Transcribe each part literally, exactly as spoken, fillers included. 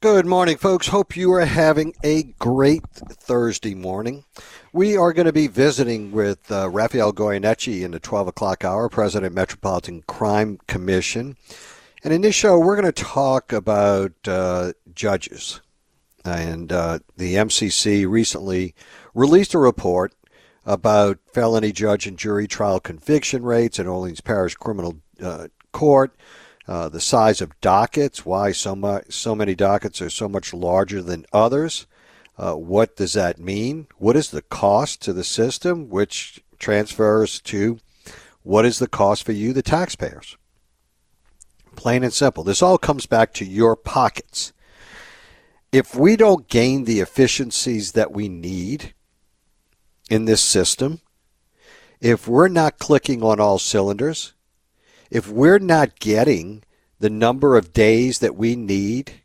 Good morning, folks. Hope you are having a great Thursday morning. We are going to be visiting with uh, Rafael Goyeneche in the twelve o'clock hour, President Metropolitan Crime Commission. And in this show, we're going to talk about uh, judges. And uh, the M C C recently released a report about felony judge and jury trial conviction rates in Orleans Parish Criminal uh, Court. Uh, the size of dockets, why so much, so many dockets are so much larger than others. Uh, what does that mean? What is the cost to the system, which transfers to what is the cost for you, the taxpayers? Plain and simple. This all comes back to your pockets. If we don't gain the efficiencies that we need in this system, if we're not clicking on all cylinders, if we're not getting the number of days that we need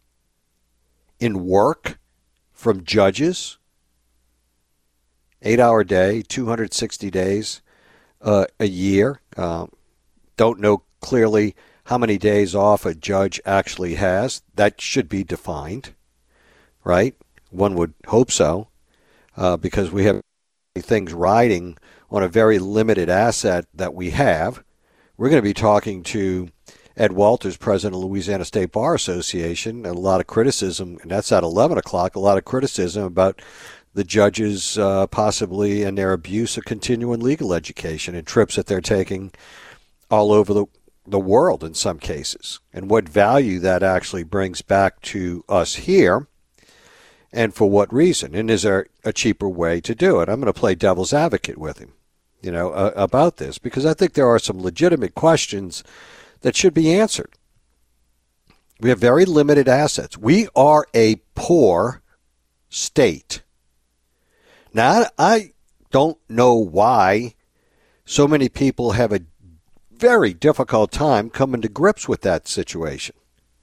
in work from judges, eight-hour day, two hundred sixty days uh, a year, um, don't know clearly how many days off a judge actually has. That should be defined, right? One would hope so, uh, because we have things riding on a very limited asset that we have. We're going to be talking to Ed Walters, president of Louisiana State Bar Association, and a lot of criticism, and that's at eleven o'clock, a lot of criticism about the judges uh, possibly and their abuse of continuing legal education and trips that they're taking all over the, the world in some cases, and what value that actually brings back to us here and for what reason. And is there a cheaper way to do it? I'm going to play devil's advocate with him. You know, uh, about this, because I think there are some legitimate questions that should be answered. We have very limited assets. We are a poor state. Now, I don't know why so many people have a very difficult time coming to grips with that situation.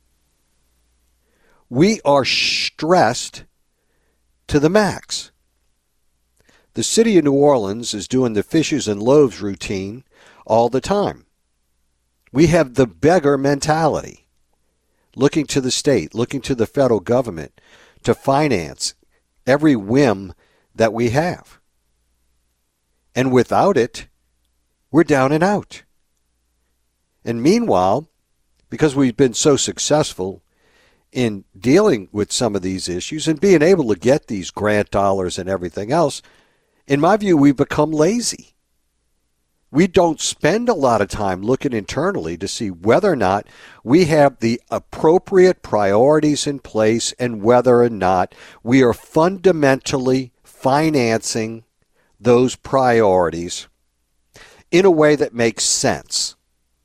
We are stressed to the max. The city of New Orleans is doing the fishes and loaves routine all the time. We have the beggar mentality, looking to the state, looking to the federal government to finance every whim that we have. And without it, we're down and out. And meanwhile, because we've been so successful in dealing with some of these issues and being able to get these grant dollars and everything else, in my view, we've become lazy. We don't spend a lot of time looking internally to see whether or not we have the appropriate priorities in place and whether or not we are fundamentally financing those priorities in a way that makes sense.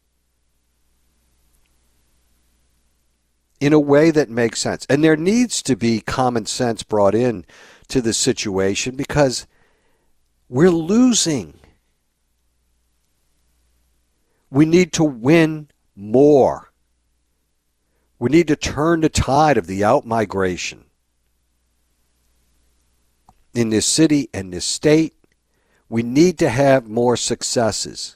In a way that makes sense. And there needs to be common sense brought in to the situation because we're losing. We need to win more. We need to turn the tide of the outmigration in this city and this state. We need to have more successes.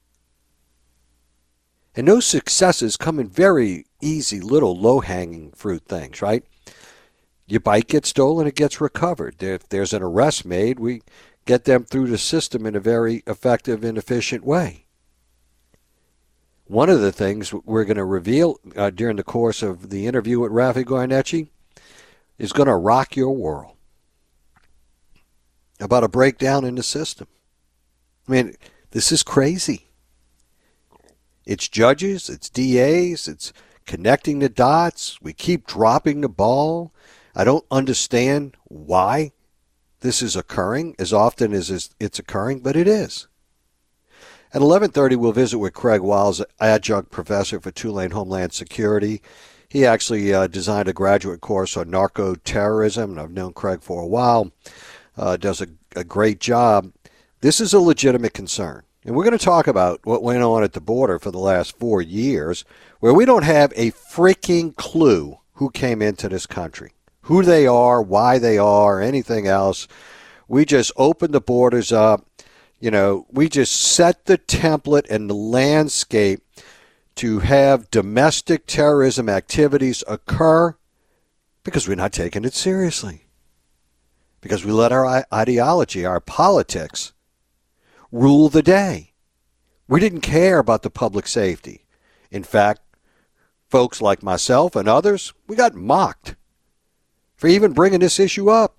And those successes come in very easy, little low-hanging fruit things, right? Your bike gets stolen, it gets recovered. If there's an arrest made, we get them through the system in a very effective and efficient way. One of the things we're going to reveal uh, during the course of the interview with Rafi Goyeneche is going to rock your world about a breakdown in the system. I mean, this is crazy. It's judges, it's D As, it's connecting the dots. We keep dropping the ball. I don't understand why this is occurring as often as it's occurring, but it is. At eleven thirty, we'll visit with Craig Wiles, adjunct professor for Tulane Homeland Security. He actually uh, designed a graduate course on narco-terrorism, and I've known Craig for a while. Uh, does a, a great job. This is a legitimate concern. And we're going to talk about what went on at the border for the last four years, where we don't have a freaking clue who came into this country, who they are, why they are, anything else. We just opened the borders up. You know, we just set the template and the landscape to have domestic terrorism activities occur Because we're not taking it seriously. Because we let our ideology, our politics, rule the day. We didn't care about the public safety. In fact, folks like myself and others, we got mocked for even bringing this issue up.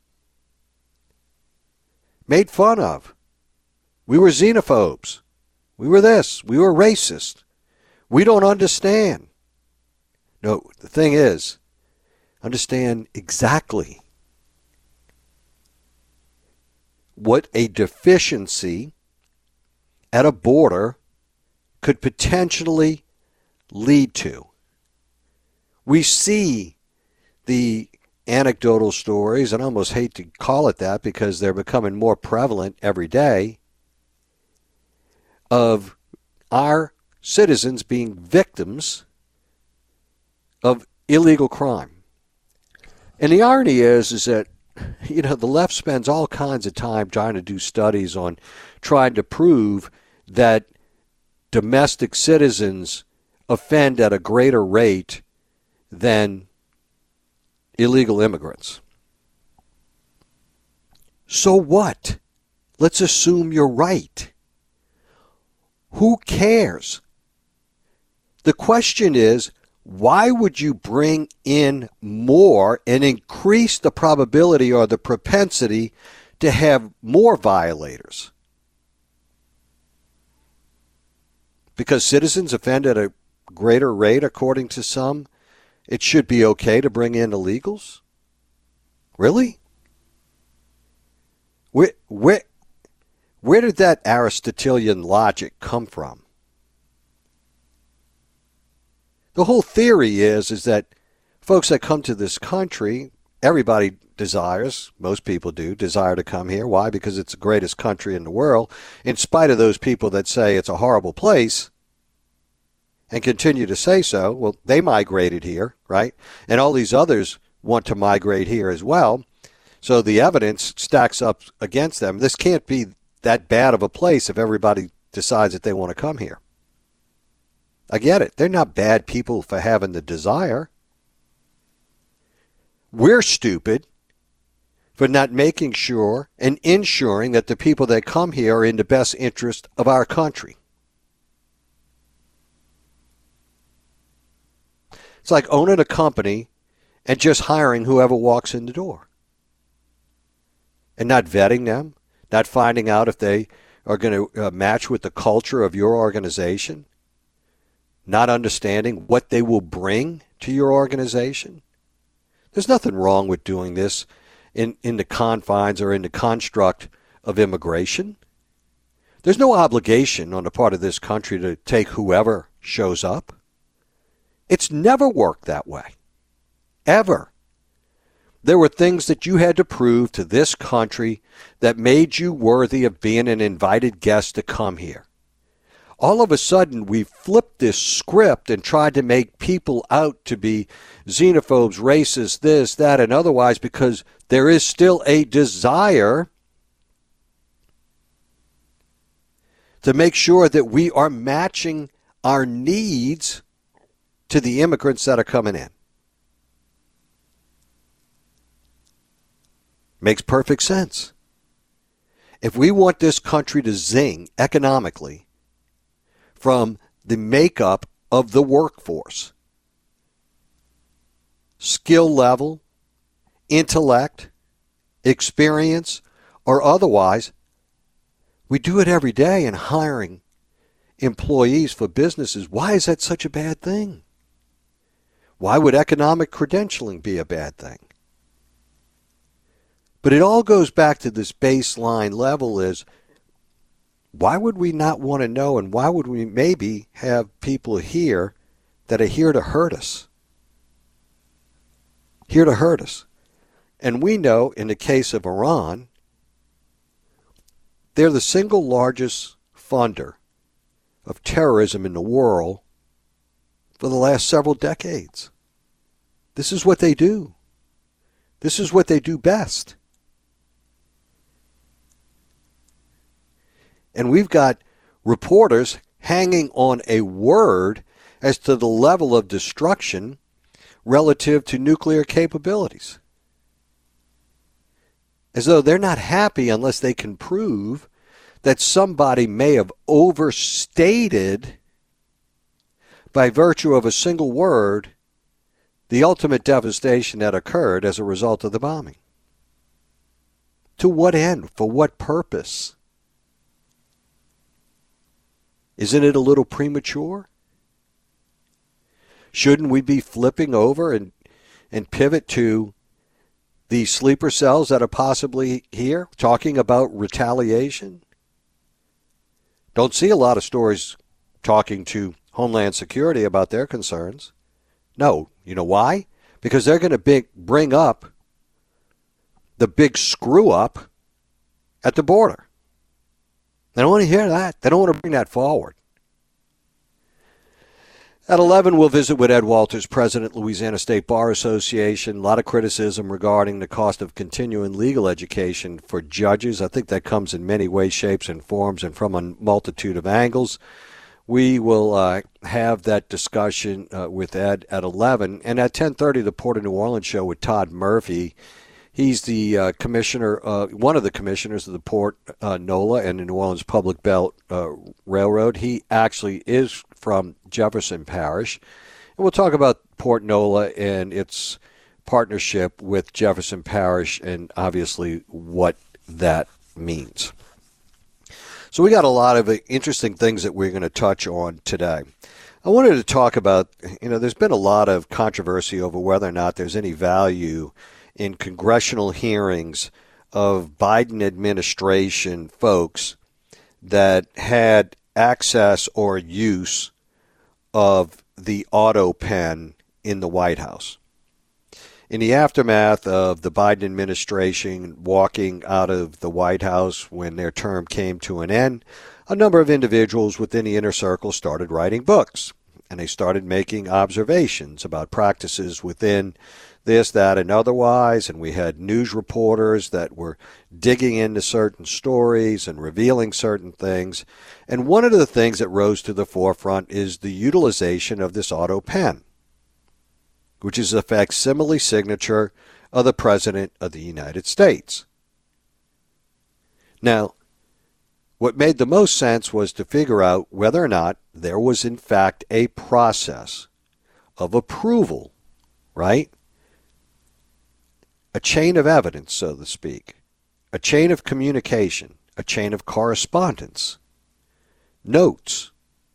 Made fun of. We were xenophobes. We were this. We were racist. We don't understand. No, the thing is, understand exactly what a deficiency at a border could potentially lead to. We see the anecdotal stories, and I almost hate to call it that because they're becoming more prevalent every day, of our citizens being victims of illegal crime. And the irony is, is that, you know, the left spends all kinds of time trying to do studies on trying to prove that domestic citizens offend at a greater rate than illegal immigrants. So what? Let's assume you're right. Who cares? The question is, why would you bring in more and increase the probability or the propensity to have more violators? Because citizens offend at a greater rate, according to some, it should be okay to bring in illegals? Really? Where, where, where did that Aristotelian logic come from? The whole theory is, is that folks that come to this country, everybody desires, most people do, desire to come here. Why? Because it's the greatest country in the world. In spite of those people that say it's a horrible place and continue to say so, well, they migrated here, right? And all these others want to migrate here as well. So the evidence stacks up against them. This can't be that bad of a place if everybody decides that they want to come here. I get it. They're not bad people for having the desire. We're stupid for not making sure and ensuring that the people that come here are in the best interest of our country. It's like owning a company and just hiring whoever walks in the door and not vetting them, not finding out if they are going to uh, match with the culture of your organization, not understanding what they will bring to your organization. There's nothing wrong with doing this in, in the confines or in the construct of immigration. There's no obligation on the part of this country to take whoever shows up. It's never worked that way. Ever. There were things that you had to prove to this country that made you worthy of being an invited guest to come here. All of a sudden, we flipped this script and tried to make people out to be xenophobes, racists, this, that, and otherwise, because there is still a desire to make sure that we are matching our needs to the immigrants that are coming in. Makes perfect sense. If we want this country to zing economically, from the makeup of the workforce, skill level, intellect, experience, or otherwise, we do it every day in hiring employees for businesses. Why is that such a bad thing? Why would economic credentialing be a bad thing? But it all goes back to this baseline level is, why would we not want to know, and why would we maybe have people here that are here to hurt us? Here to hurt us. And we know in the case of Iran, they're the single largest funder of terrorism in the world for the last several decades. This is what they do. This is what they do best. And we've got reporters hanging on a word as to the level of destruction relative to nuclear capabilities. As though they're not happy unless they can prove that somebody may have overstated, by virtue of a single word, the ultimate devastation that occurred as a result of the bombing. To what end? For what purpose? Isn't it a little premature? Shouldn't we be flipping over and, and pivot to the sleeper cells that are possibly here, talking about retaliation? Don't see a lot of stories talking to Homeland Security about their concerns. No. You know why? Because they're going to bring up the big screw-up at the border. They don't want to hear that. They don't want to bring that forward. At eleven, we'll visit with Ed Walters, President, Louisiana State Bar Association. A lot of criticism regarding the cost of continuing legal education for judges. I think that comes in many ways, shapes, and forms and from a multitude of angles. We will uh, have that discussion uh, with Ed at eleven. And at ten thirty, the Port of New Orleans show with Todd Murphy. He's the uh, commissioner, uh, one of the commissioners of the Port uh, NOLA and the New Orleans Public Belt uh, Railroad. He actually is from Jefferson Parish. And we'll talk about Port NOLA and its partnership with Jefferson Parish and obviously what that means. So we got a lot of interesting things that we're going to touch on today. I wanted to talk about, you know, there's been a lot of controversy over whether or not there's any value in congressional hearings of Biden administration folks that had access or use of the auto pen in the White House. In the aftermath of the Biden administration walking out of the White House when their term came to an end, a number of individuals within the inner circle started writing books, and they started making observations about practices within this, that, and otherwise, and we had news reporters that were digging into certain stories and revealing certain things. And one of the things that rose to the forefront is the utilization of this auto pen, which is a facsimile signature of the President of the United States. Now, what made the most sense was to figure out whether or not there was in fact a process of approval, right? A chain of evidence, so to speak, a chain of communication, a chain of correspondence, notes,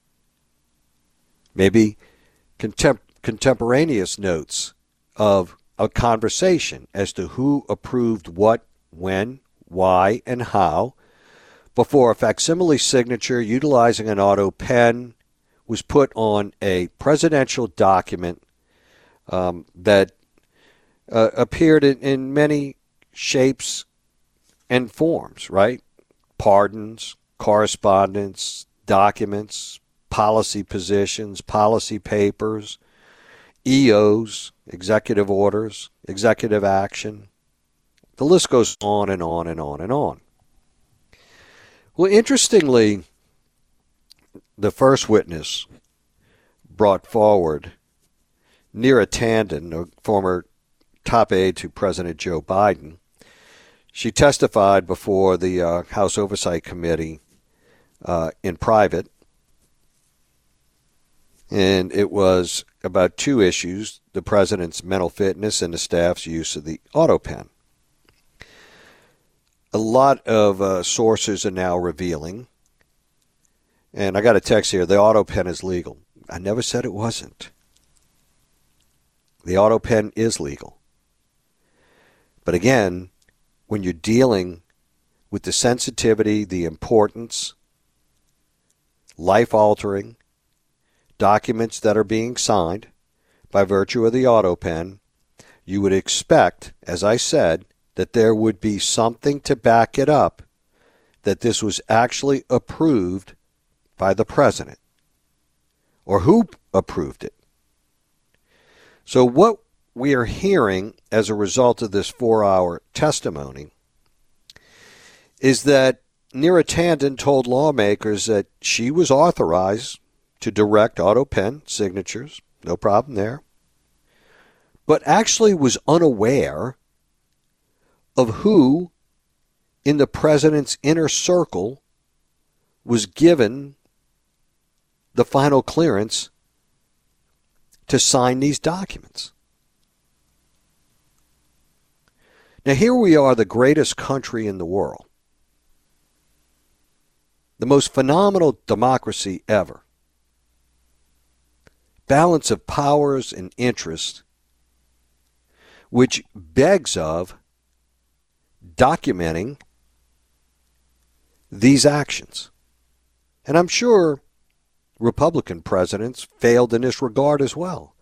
maybe contem- contemporaneous notes of a conversation as to who approved what, when, why, and how, before a facsimile signature utilizing an auto pen was put on a presidential document um, that uh, appeared in, in many shapes and forms, right? Pardons, correspondence, documents, policy positions, policy papers, E Os, executive orders, executive action. The list goes on and on and on and on. Well, interestingly, the first witness brought forward, Neera Tanden, a former top aide to President Joe Biden. She testified before the uh, House Oversight Committee uh, in private, and it was about two issues, the president's mental fitness and the staff's use of the auto pen. A lot of uh, sources are now revealing, and I got a text here, the auto pen is legal. I never said it wasn't. The auto pen is legal. But again, when you're dealing with the sensitivity, the importance, life-altering documents that are being signed by virtue of the auto pen, you would expect, as I said, that there would be something to back it up, that this was actually approved by the president, or who approved it. So what we are hearing as a result of this four-hour testimony is that Neera Tanden told lawmakers that she was authorized to direct auto pen signatures, no problem there, but actually was unaware of who in the president's inner circle was given the final clearance to sign these documents. Now here we are, the greatest country in the world, the most phenomenal democracy ever, balance of powers and interests, which begs of documenting these actions. And I'm sure Republican presidents failed in this regard as well.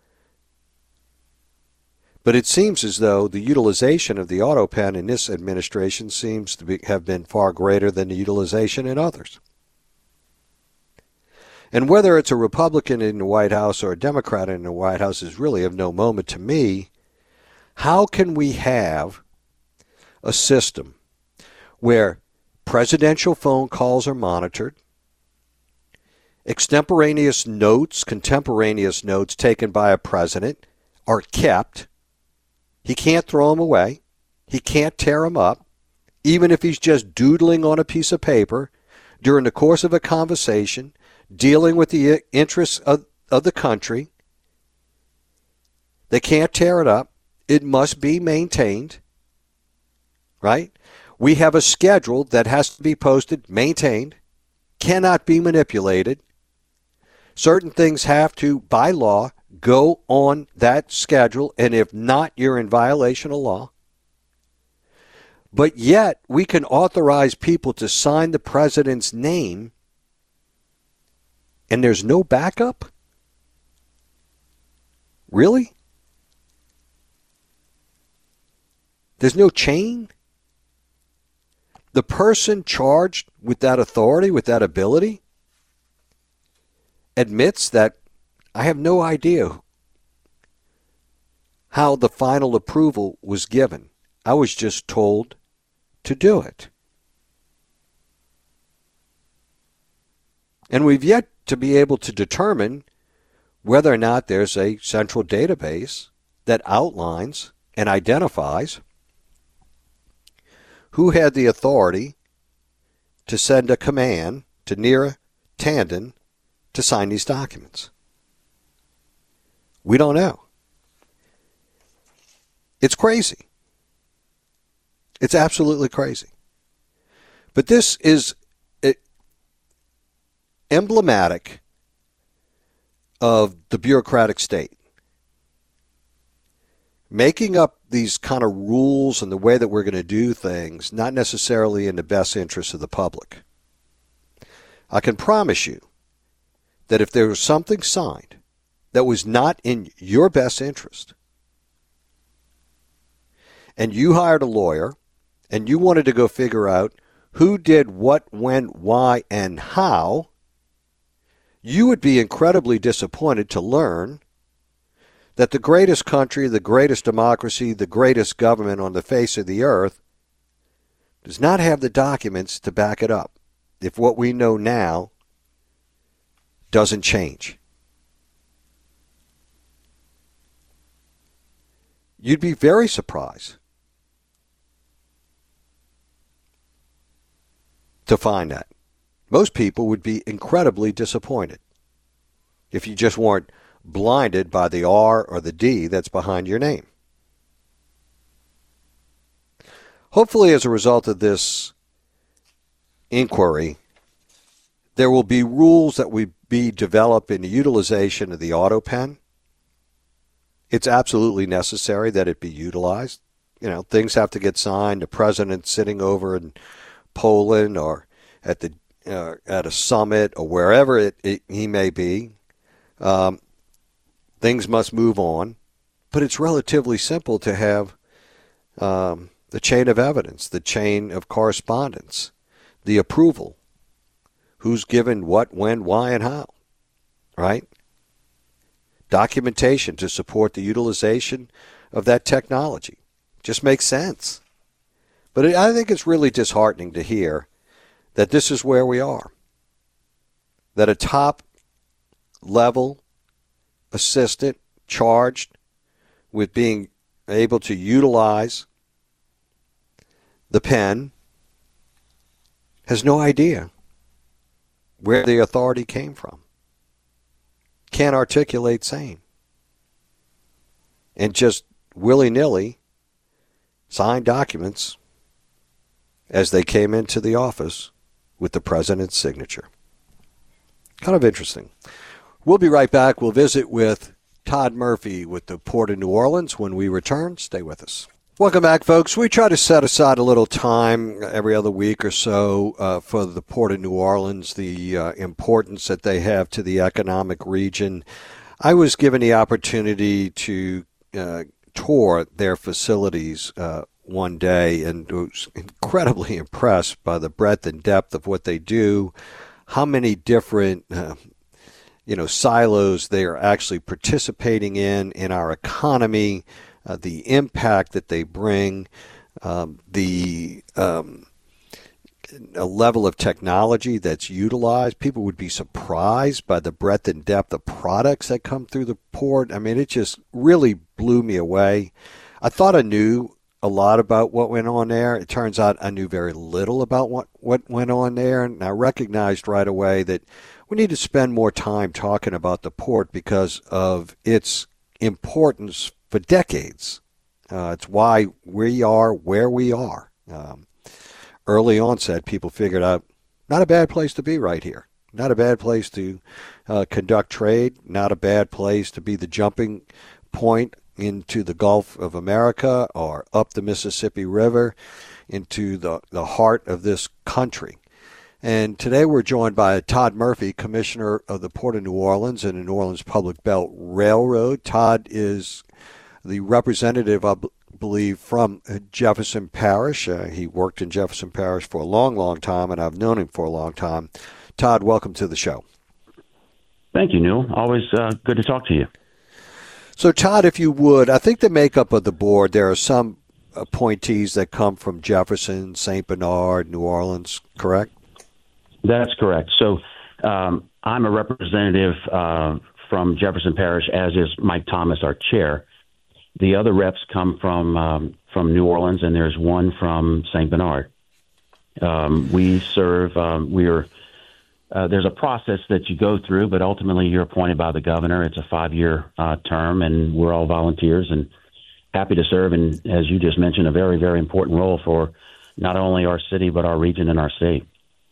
But it seems as though the utilization of the auto pen in this administration seems to be, have been far greater than the utilization in others. And whether it's a Republican in the White House or a Democrat in the White House is really of no moment to me. How can we have a system where presidential phone calls are monitored, extemporaneous notes, contemporaneous notes taken by a president are kept? He can't throw them away. He can't tear them up, even if he's just doodling on a piece of paper during the course of a conversation, dealing with the interests of, of the country. They can't tear it up. It must be maintained, right? We have a schedule that has to be posted, maintained, cannot be manipulated. Certain things have to, by law, go on that schedule, and if not, you're in violation of law. But yet, we can authorize people to sign the president's name, and there's no backup? Really? There's no chain? The person charged with that authority, with that ability, admits that I have no idea how the final approval was given. I was just told to do it. And we've yet to be able to determine whether or not there's a central database that outlines and identifies who had the authority to send a command to Neera Tanden to sign these documents. We don't know. It's crazy. It's absolutely crazy. But this is emblematic of the bureaucratic state. Making up these kind of rules and the way that we're going to do things, not necessarily in the best interest of the public. I can promise you that if there was something signed that was not in your best interest, and you hired a lawyer, and you wanted to go figure out who did what, when, why, and how, you would be incredibly disappointed to learn that the greatest country, the greatest democracy, the greatest government on the face of the earth does not have the documents to back it up if what we know now doesn't change. You'd be very surprised to find that. Most people would be incredibly disappointed if you just weren't blinded by the R or the D that's behind your name. Hopefully, as a result of this inquiry, there will be rules that will be developed in the utilization of the auto pen. It's absolutely necessary that it be utilized. You know, things have to get signed. The president sitting over in Poland or at the uh, at a summit or wherever it, it, he may be, um, things must move on. But it's relatively simple to have um, the chain of evidence, the chain of correspondence, the approval, who's given what, when, why, and how, right? Documentation to support the utilization of that technology. Just makes sense. But it, I think it's really disheartening to hear that this is where we are. That a top-level assistant charged with being able to utilize the pen has no idea where the authority came from. Can't articulate sane. And just willy-nilly sign documents as they came into the office with the president's signature. Kind of interesting. We'll be right back. We'll visit with Todd Murphy with the Port of New Orleans when we return. Stay with us. Welcome back, folks. We try to set aside a little time every other week or so uh, for the Port of New Orleans, the uh, importance that they have to the economic region. I was given the opportunity to uh, tour their facilities uh, one day and was incredibly impressed by the breadth and depth of what they do, how many different uh, you know, silos they are actually participating in in our economy, uh, the impact that they bring, um, the um, a level of technology that's utilized. People would be surprised by the breadth and depth of products that come through the port. I mean, it just really blew me away. I thought I knew a lot about what went on there. It turns out I knew very little about what, what went on there, and I recognized right away that we need to spend more time talking about the port because of its importance for decades. Uh, it's why we are where we are. Um, early onset, people figured out not a bad place to be right here. Not a bad place to uh, conduct trade. Not a bad place to be the jumping point into the Gulf of America or up the Mississippi River into the, the heart of this country. And today we're joined by Todd Murphy, Commissioner of the Port of New Orleans and the New Orleans Public Belt Railroad. Todd is the representative, I believe, from Jefferson Parish. Uh, he worked in Jefferson Parish for a long, long time, and I've known him for a long time. Todd, welcome to the show. Thank you, Newell. Always uh, good to talk to you. So, Todd, if you would, I think the makeup of the board, there are some appointees that come from Jefferson, Saint Bernard, New Orleans, correct? That's correct. So um, I'm a representative uh, from Jefferson Parish, as is Mike Thomas, our chair. The other reps come from um, from New Orleans, and there's one from Saint Bernard. Um, we serve, um, we're, uh, there's a process that you go through, but ultimately you're appointed by the governor. It's a five-year uh, term, and we're all volunteers and happy to serve. And as you just mentioned, a very, very important role for not only our city, but our region and our state.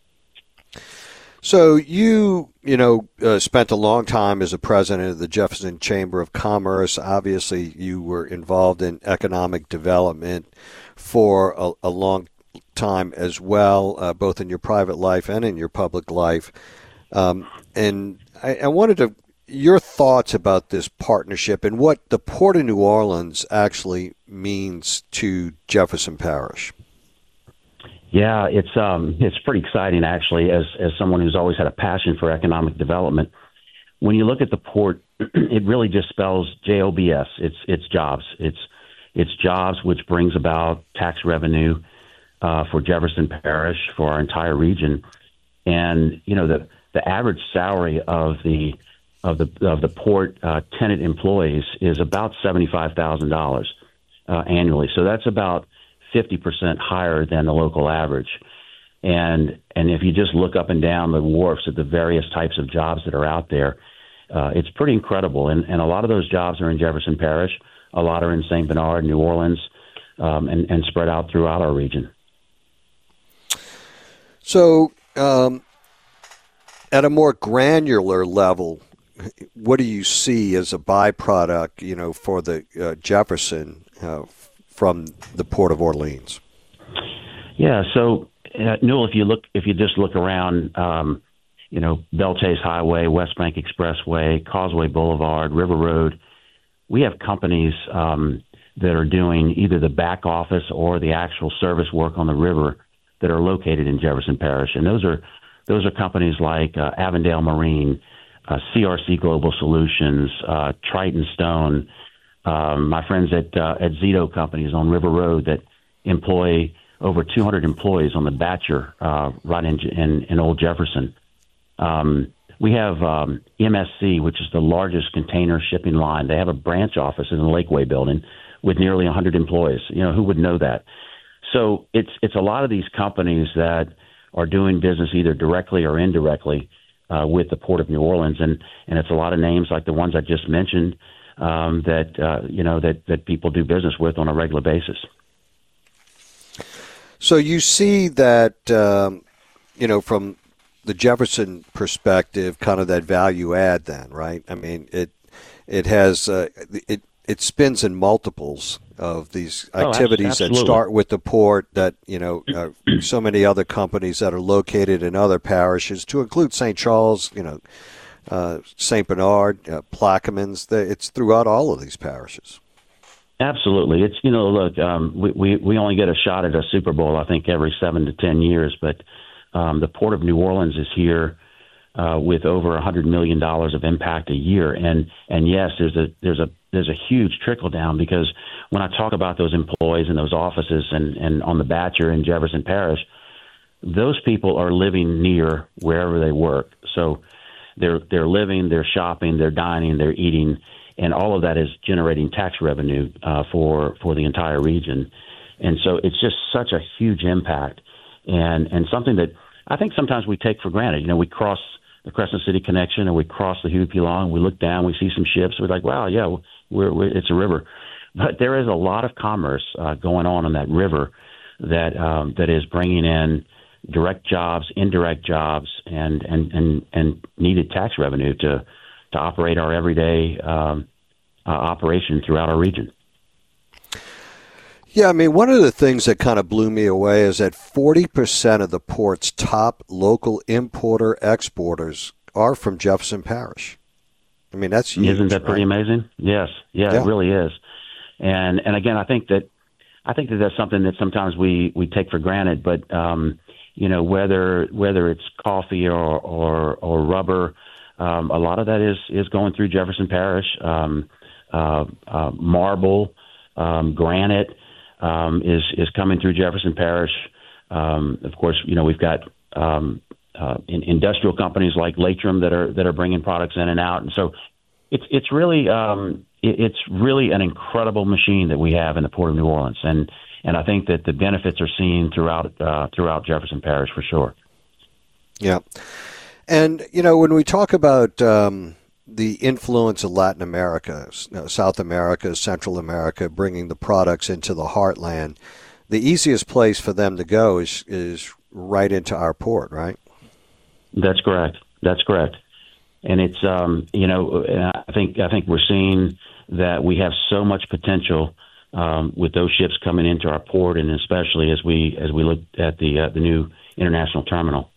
So you, you know, uh, spent a long time as a president of the Jefferson Chamber of Commerce. Obviously, you were involved in economic development for a, a long time as well, uh, both in your private life and in your public life. Um, and I, I wanted to your thoughts about this partnership and what the Port of New Orleans actually means to Jefferson Parish. Yeah, it's um, it's pretty exciting, actually, as as someone who's always had a passion for economic development. When you look at the port, it really just spells J O B S. It's it's jobs. It's it's jobs, which brings about tax revenue uh, for Jefferson Parish, for our entire region. And you know, the the average salary of the of the of the port uh, tenant employees is about seventy-five thousand dollars uh, annually. So that's about fifty percent higher than the local average. And and if you just look up and down the wharfs at the various types of jobs that are out there, uh, it's pretty incredible. And, and a lot of those jobs are in Jefferson Parish. A lot are in Saint Bernard, New Orleans, um, and, and spread out throughout our region. So um, at a more granular level, what do you see as a byproduct, you know, for the uh, Jefferson uh, from the Port of Orleans? Yeah, so uh, Newell, if you look, if you just look around, um, you know, Belchase Highway, West Bank Expressway, Causeway Boulevard, River Road, we have companies um, that are doing either the back office or the actual service work on the river that are located in Jefferson Parish, and those are those are companies like uh, Avondale Marine, uh, C R C Global Solutions, uh, Triton Stone. Um, my friends at uh, at Zito Companies on River Road that employ over two hundred employees on the Batcher uh, right in, in in Old Jefferson. Um, We have um, M S C, which is the largest container shipping line. They have a branch office in the Lakeway building with nearly one hundred employees. You know, who would know that? So it's it's a lot of these companies that are doing business either directly or indirectly uh, with the Port of New Orleans, and, and it's a lot of names like the ones I just mentioned um, that uh, you know that, that people do business with on a regular basis. So you see that um, you know from the Jefferson perspective, kind of that value add, then, right? I mean, it it has uh, it it spins in multiples of these activities oh, that start with the port, that, you know, uh, so many other companies that are located in other parishes, to include Saint Charles, you know, uh, Saint Bernard, uh, Plaquemines. It's throughout all of these parishes. Absolutely. It's, you know, look, um, we, we, we only get a shot at a Super Bowl, I think, every seven to ten years, but um, the Port of New Orleans is here uh, with over one hundred million dollars of impact a year. And, and yes, there's a, there's a, there's a huge trickle down, because when I talk about those employees in those offices and, and on the Batcher in Jefferson Parish, those people are living near wherever they work. So they're, they're living, they're shopping, they're dining, they're eating, and all of that is generating tax revenue uh, for, for the entire region. And so it's just such a huge impact, and, and something that I think sometimes we take for granted. You know, we cross the Crescent City Connection, or we cross the Huey P. Long, we look down, we see some ships, we're like, wow, yeah, we're, we're, it's a river. But there is a lot of commerce uh, going on on that river that um, that is bringing in direct jobs, indirect jobs, and and, and, and needed tax revenue to to operate our everyday um, uh, operation throughout our region. Yeah, I mean, one of the things that kind of blew me away is that forty percent of the port's top local importer-exporters are from Jefferson Parish. I mean, that's huge. Isn't that pretty right? amazing? Yes. Yeah, yeah, it really is. And and again, I think that I think that that's something that sometimes we, we take for granted. But um, you know, whether whether it's coffee or or, or rubber, um, a lot of that is is going through Jefferson Parish. Um, uh, uh, marble, um, granite um, is is coming through Jefferson Parish. Um, of course, you know, we've got um, uh, in, industrial companies like Latrim that are that are bringing products in and out, and so it's it's really. Um, It's really an incredible machine that we have in the Port of New Orleans, and, and I think that the benefits are seen throughout uh, throughout Jefferson Parish for sure. Yeah, and you know, when we talk about um, the influence of Latin America, you know, South America, Central America, bringing the products into the heartland, the easiest place for them to go is is right into our port, right? That's correct. That's correct. And it's, um, you know, I think I think we're seeing that we have so much potential um, with those ships coming into our port, and especially as we as we look at the uh, the new international terminal.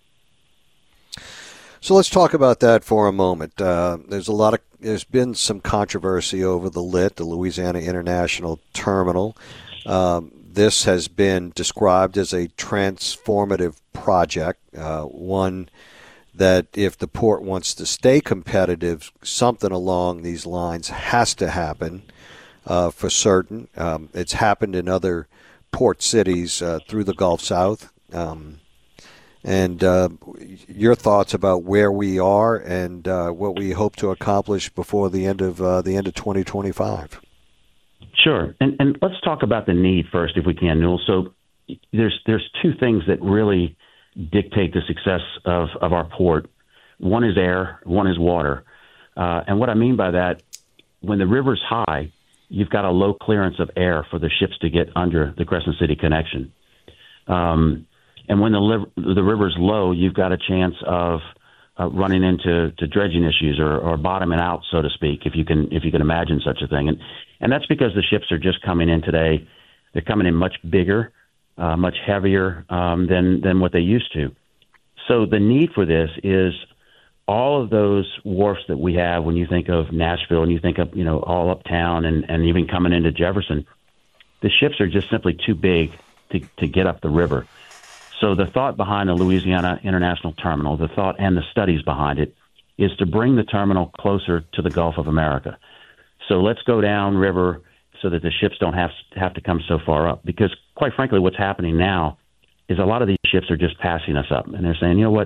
So let's talk about that for a moment. Uh, there's a lot of there's been some controversy over the L I T, the Louisiana International Terminal. Um, this has been described as a transformative project, uh, one that if the port wants to stay competitive, something along these lines has to happen uh, for certain. Um, it's happened in other port cities uh, through the Gulf South. Um, and uh, your thoughts about where we are and uh, what we hope to accomplish before the end of uh, the end of twenty twenty-five. Sure, and and let's talk about the need first, if we can, Newell. So there's there's two things that really dictate the success of, of our port. One is air, one is water. Uh, and what I mean by that, when the river's high, you've got a low clearance of air for the ships to get under the Crescent City connection. Um, and when the, li- the river's low, you've got a chance of uh, running into to dredging issues or, or bottoming out, so to speak, if you can if you can imagine such a thing. And and that's because the ships are just coming in today. They're coming in much bigger, Uh, much heavier um, than than what they used to. So the need for this is all of those wharfs that we have when you think of Nashville and you think of, you know, all uptown and, and even coming into Jefferson, the ships are just simply too big to, to get up the river. So the thought behind the Louisiana International Terminal, the thought and the studies behind it, is to bring the terminal closer to the Gulf of America. So let's go down river so that the ships don't have have to come so far up. Because, quite frankly, what's happening now is a lot of these ships are just passing us up. And they're saying, you know what,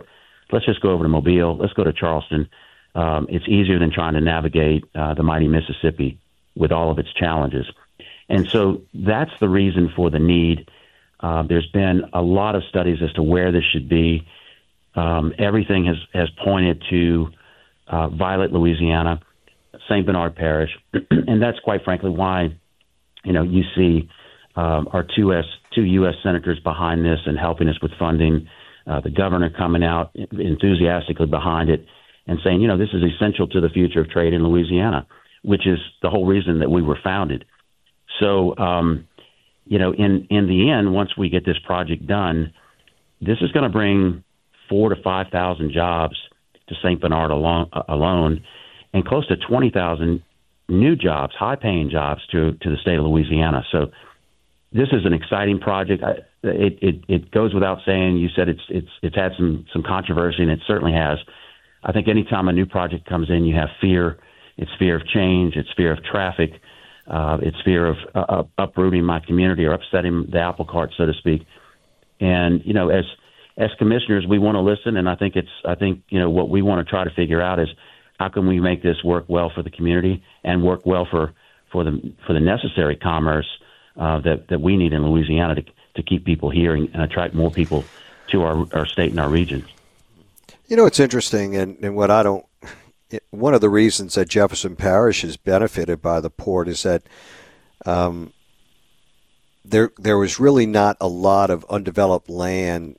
let's just go over to Mobile. Let's go to Charleston. Um, it's easier than trying to navigate uh, the mighty Mississippi with all of its challenges. And so that's the reason for the need. Uh, there's been a lot of studies as to where this should be. Um, everything has, has pointed to uh, Violet, Louisiana, Saint Bernard Parish, and that's quite frankly why, you know, you see um, our two S, two U S senators behind this and helping us with funding, uh, the governor coming out enthusiastically behind it and saying, you know, this is essential to the future of trade in Louisiana, which is the whole reason that we were founded. So, um, you know, in, in the end, once we get this project done, this is going to bring four to five thousand jobs to Saint Bernard alone, alone, and close to twenty thousand new jobs, high-paying jobs to to the state of Louisiana. So, this is an exciting project. I, it, it it goes without saying. You said it's it's it's had some some controversy, and it certainly has. I think anytime a new project comes in, you have fear. It's fear of change. It's fear of traffic. Uh, it's fear of uh, uprooting my community or upsetting the apple cart, so to speak. And you know, as as commissioners, we want to listen, and I think it's I think you know what we want to try to figure out is how can we make this work well for the community and work well for for the for the necessary commerce uh, that that we need in Louisiana to to keep people here and, and attract more people to our our state and our region. You know, it's interesting, and, and what I don't. One of the reasons that Jefferson Parish is benefited by the port is that um, there there was really not a lot of undeveloped land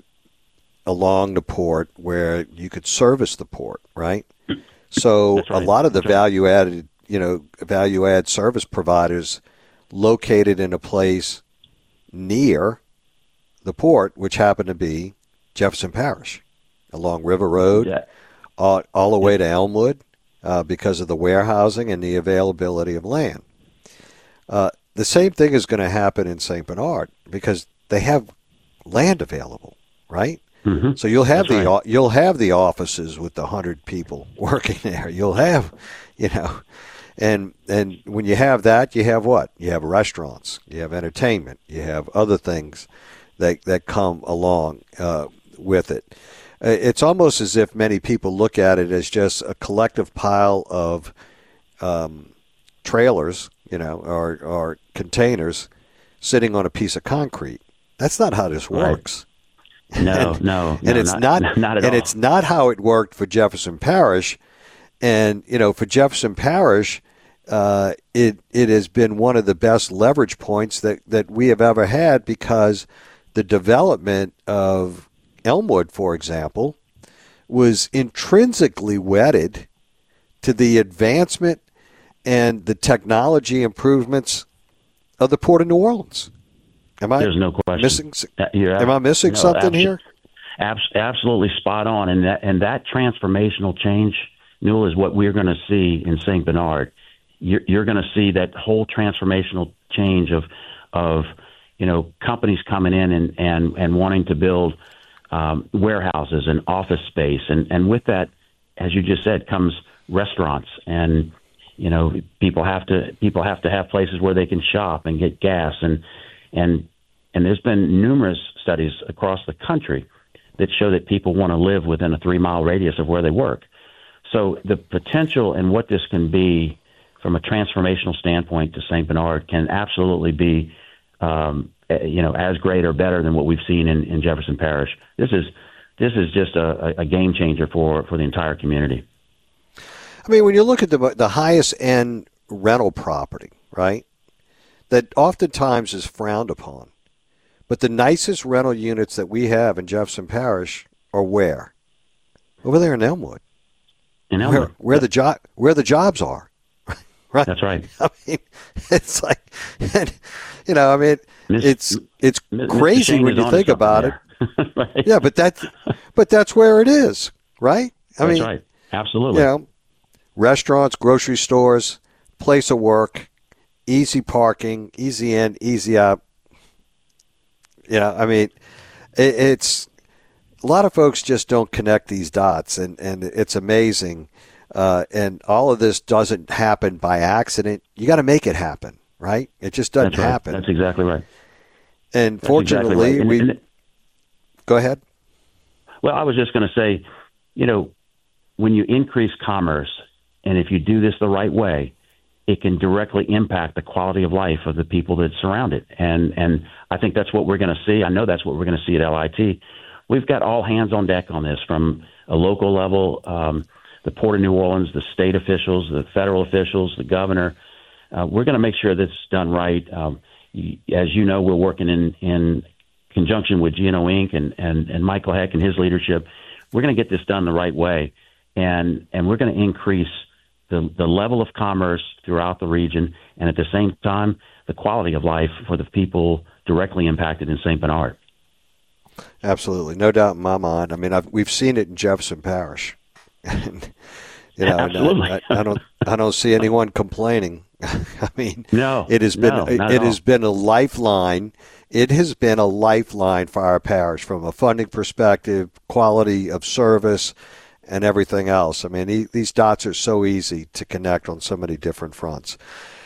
along the port where you could service the port, right? So right. a lot of the That's value added, you know, value add service providers located in a place near the port, which happened to be Jefferson Parish, along River Road. Yeah. All, all the way to Elmwood uh, because of the warehousing and the availability of land. Uh, the same thing is going to happen in Saint Bernard because they have land available, right? Mm-hmm. So you'll have That's the right. you'll have the offices with the hundred people working there. You'll have, you know, and and when you have that, you have what? You have restaurants, you have entertainment, you have other things that that come along uh, with it. It's almost as if many people look at it as just a collective pile of um, trailers, you know, or, or containers sitting on a piece of concrete. That's not how this works. Right. No, and, no, and no, it's not, not, not at and all. it's not how it worked for Jefferson Parish. And you know, for Jefferson Parish, uh, it it has been one of the best leverage points that that we have ever had because the development of Elmwood, for example, was intrinsically wedded to the advancement and the technology improvements of the Port of New Orleans. Am I There's no question. missing? You're, am I missing no, something abso- here? Abs- absolutely spot on, and that and that transformational change, Newell, is what we're going to see in Saint Bernard. You're, you're going to see that whole transformational change of of you know companies coming in and and, and wanting to build Um, warehouses and office space, and, and with that, as you just said, comes restaurants, and you know people have to people have to have places where they can shop and get gas, and and and there's been numerous studies across the country that show that people want to live within a three mile radius of where they work. So the potential and what this can be from a transformational standpoint to Saint Bernard can absolutely be. Um, you know, as great or better than what we've seen in, in Jefferson Parish. This is this is just a, a game changer for, for the entire community. I mean, when you look at the the highest end rental property, right, that oftentimes is frowned upon, but the nicest rental units that we have in Jefferson Parish are where? Over there in Elmwood. In Elmwood. Where, where the job where the jobs are. Right. That's right. I mean, it's like, you know, I mean, Miss, it's it's Mister crazy Shane when you think about there. it. Right. Yeah, but that's but that's where it is, right? I That's mean, right. Absolutely. You know, restaurants, grocery stores, place of work, easy parking, easy in, easy out. You know, I mean, it, it's a lot of folks just don't connect these dots, and, and it's amazing. Uh, and all of this doesn't happen by accident. You got to make it happen, right? It just doesn't That's right. happen. That's exactly right. And That's fortunately, exactly right. and, we and, go ahead. Well, I was just going to say, you know, when you increase commerce, and if you do this the right way, it can directly impact the quality of life of the people that surround it. And and I think that's what we're going to see. I know that's what we're going to see at L I T. We've got all hands on deck on this, from a local level, um, the Port of New Orleans, the state officials, the federal officials, the governor. Uh, we're going to make sure that's done right. Um, as you know, we're working in, in conjunction with G N O Incorporated and, and, and Michael Heck and his leadership. We're going to get this done the right way, and, and we're going to increase the, the level of commerce throughout the region, and at the same time, the quality of life for the people directly impacted in Saint Bernard. Absolutely. No doubt in my mind. I mean, I've, we've seen it in Jefferson Parish. And, you know, Absolutely. I, I don't, I don't see anyone complaining. I mean, no, it has been, no, it, it has been a lifeline. It has been a lifeline for our parish from a funding perspective, quality of service, and everything else. I mean, these dots are so easy to connect on so many different fronts.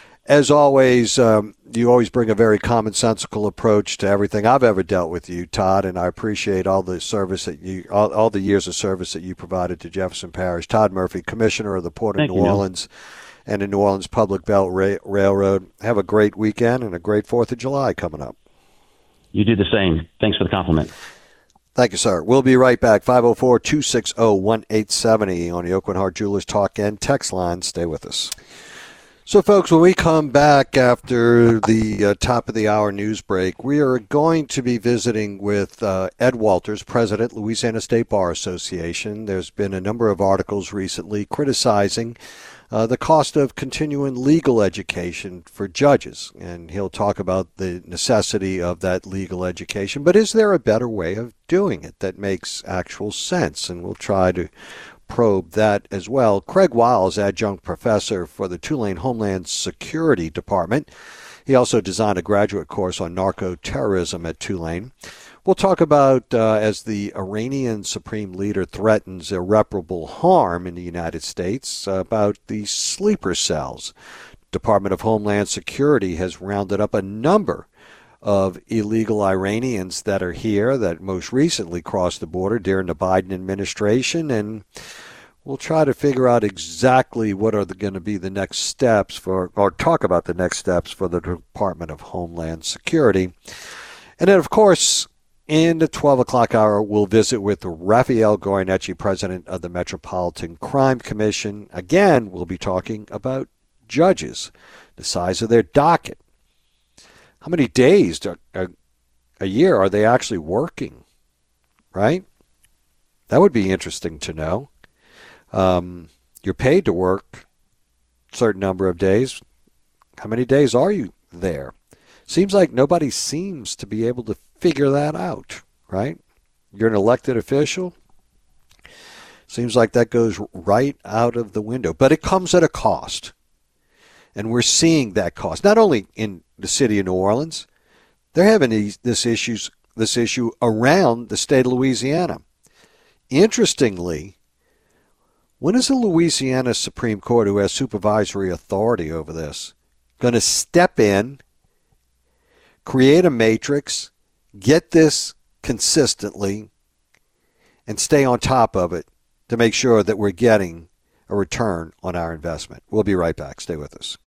As always, um, you always bring a very commonsensical approach to everything I've ever dealt with you, Todd, and I appreciate all the service that you, all, all the years of service that you provided to Jefferson Parish. Todd Murphy, Commissioner of the Port of Thank New you, Orleans Neil. and the New Orleans Public Belt Ra- Railroad. Have a great weekend and a great fourth of July coming up. You do the same. Thanks for the compliment. Thank you, sir. We'll be right back. five oh four, two six oh, one eight seven oh on the Aucoin Hart Jewelers Talk and Text line. Stay with us. So, folks, when we come back after the uh, top of the hour news break, we are going to be visiting with uh, Ed Walters, President, Louisiana State Bar Association. There's been a number of articles recently criticizing uh, the cost of continuing legal education for judges, and he'll talk about the necessity of that legal education. But is there a better way of doing it that makes actual sense? And we'll try to probe that as well. Craig Wiles, adjunct professor for the Tulane Homeland Security Department. He also designed a graduate course on narco-terrorism at Tulane. We'll talk about, uh, as the Iranian supreme leader threatens irreparable harm in the United States, uh, about the sleeper cells. Department of Homeland Security has rounded up a number of illegal Iranians that are here that most recently crossed the border during the Biden administration, and we'll try to figure out exactly what are going to be the next steps for, or talk about the next steps for the Department of Homeland Security. And then, of course, in the twelve o'clock hour, we'll visit with Raphael Goyeneche, president of the Metropolitan Crime Commission. Again, we'll be talking about judges, the size of their docket. How many days a, a, a year are they actually working, right? That would be interesting to know. Um, you're paid to work a certain number of days. How many days are you there? Seems like nobody seems to be able to figure that out, right? You're an elected official. Seems like that goes right out of the window. But it comes at a cost. And we're seeing that cost, not only in the city of New Orleans. They're having these, this issues, this issue around the state of Louisiana. Interestingly, when is the Louisiana Supreme Court, who has supervisory authority over this, going to step in, create a matrix, get this consistently, and stay on top of it to make sure that we're getting a return on our investment? We'll be right back. Stay with us.